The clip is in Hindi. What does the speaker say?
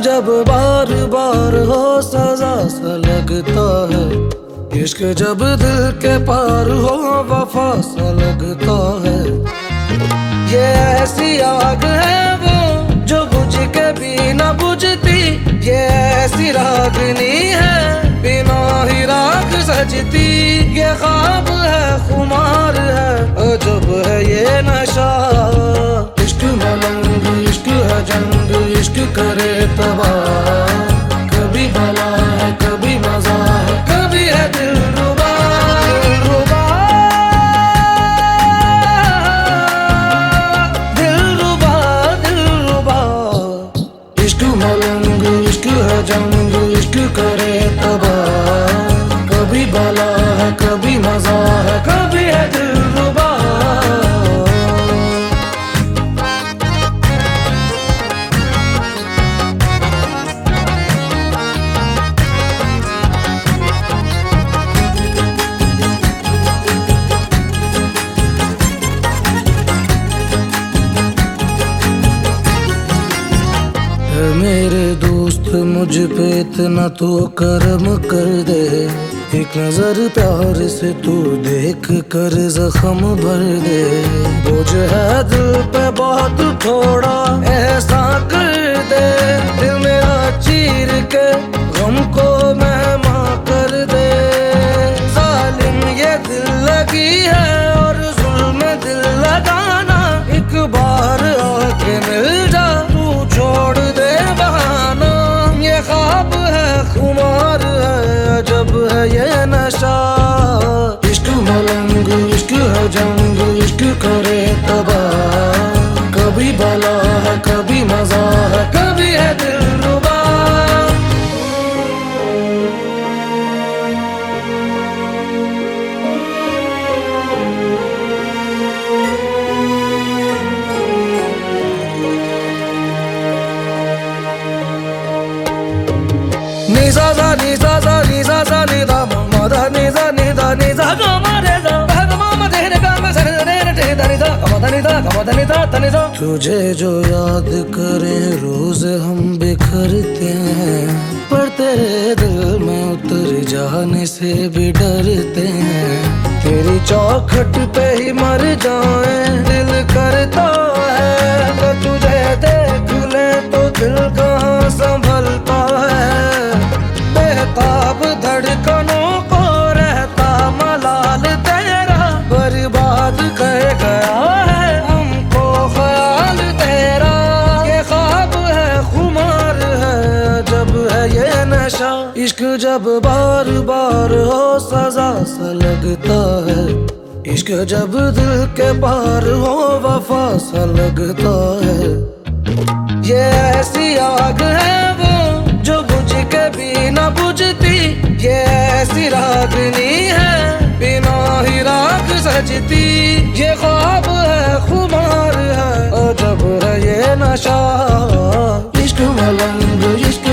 जब बार बार हो सजा सा लगता है, इश्क जब दिल के पार हो वफा सा लगता है। ये ऐसी आग है वो जो बुझ के भी न बुझती, ये ऐसी रागनी है बिना ही राग सजती। ये ख्वाब है खुमार है अजब है ये नशा, इश्क मलंग इश्क है जंग इश्क करे तबाह। कभी भला है कभी मजा है कभी है दिलरुबा। दिलरुबा दिलरुबा इश्क मलंग इश्क है जंग इश्क करे तबाह। कभी भला है कभी मजा है कभी है दिलरुबा। मेरे दोस्त मुझ पे इतना तो करम कर दे, एक नजर प्यार से तू देख कर जख्म भर दे। बोझ है दिल पे बहुत थोड़ा ऐसा कर दे, दिल मेरा चीर के गम को मेहमा कर दे। जालिम ये दिल लगी है और जुल्म दिल लगाना, एक बार आके मिल जा तू छोड़ दे बहाना। ये ख्वाब है खुमार है अजब है ये नशा, इश्क मलंग इश्क है जंग इश्क करे तबाह। कभी भला है कभी मजा है कभी है दिलरुबा। निजा सा निजा सा निजा सा निदा मदा निजा निदा निजा गा मारे जा गा मा मा रे गा मा रे रे रे दा निजा गा मा दा निजा। तुझे जो याद करें रोज हम बिखरते हैं, पर तेरे दिल में उतर जाने से भी डरते हैं। तेरी चौखट पे ही मर जाए दिल करता है, तो तुझे देख ले तो दिल कहाँ संभलता है। बेताब धड़कनों को रहता मलाल तेरा, बर्बाद कर गया है हमको ख्याल तेरा। ये ख्वाब है खुमार है अजब है ये नशा, इश्क जब बार बार हो सजा सा लगता है। इश्क जब दिल के पार हो वफा सा लगता है। ये ऐसी आग है वो जो बुझ के भी न बुझती, ये ऐसी रागनी है बिना ही राग सजती। ये ख्वाब है खुमार है अजब है ये नशा, इश्क मलंग इश्क